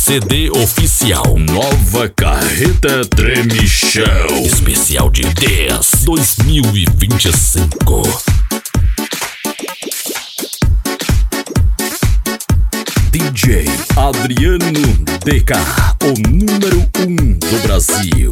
CD oficial Nova Carreta Tremichão Especial de 10 2025. DJ Adriano DK, o número 1 do Brasil.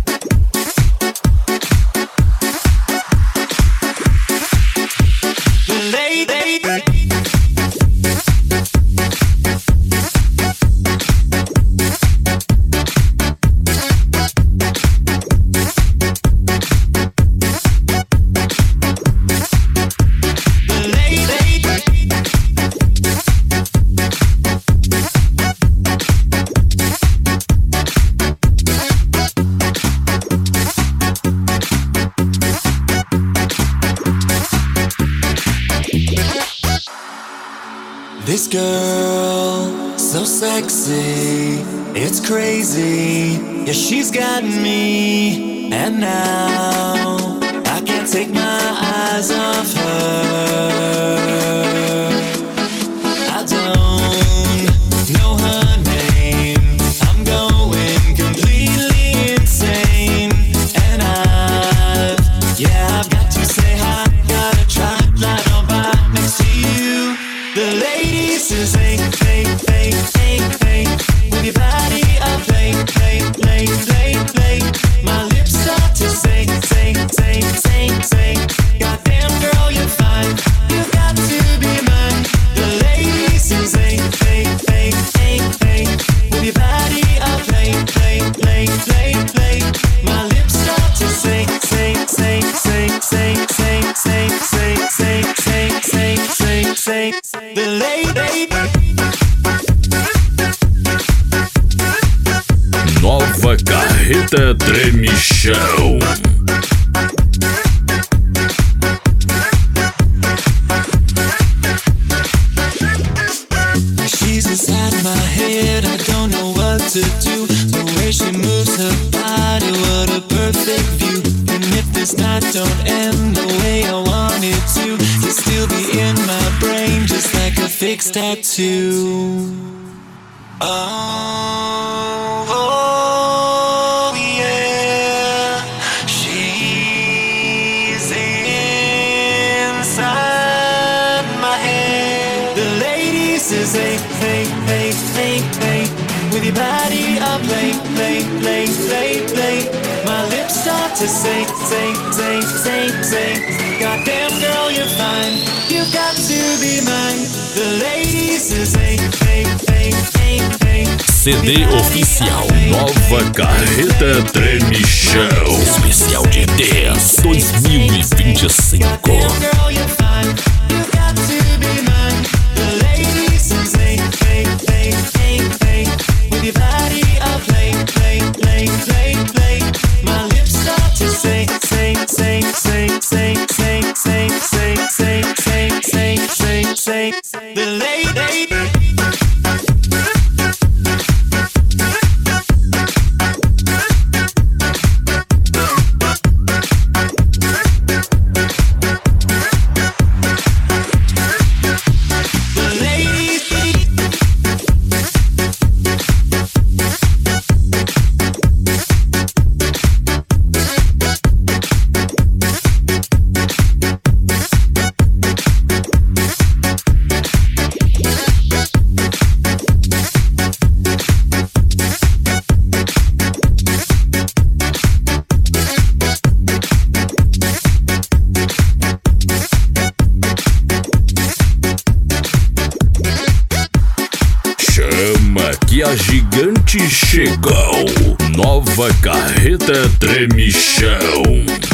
This girl, so sexy, it's crazy. Yeah, she's got me, and now I can't take my eyes off her. I don't know her name, I'm going completely insane. And I've got to say hi, gotta try right on by next to you. The ladies is say, with your body I play. My lips start to say. Goddamn girl, you're fine. You've got to be mine. The ladies is say, with your body I play. My lips start to say. The lady. Nova Carreta Tremichão. She's inside my head, I don't know what to do. The way she moves her body, what a perfect view. And if this night don't end the way I want it to, you'll still be in my brain, just like a fixed tattoo. Oh, yeah. She's inside my head. The ladies is hey. With your body I play. My lips start to say. Goddamn girl, you're fine. You've got to be mine. The ladies is hey. CD oficial Nova Carreta Tremichão Especial de 10 2025. Goddamn girl, you're fine. You've got to be mine. The ladies is hey. With your body I play. My lips start to say. The lady. Que a gigante chegou. Nova Carreta Tremichão.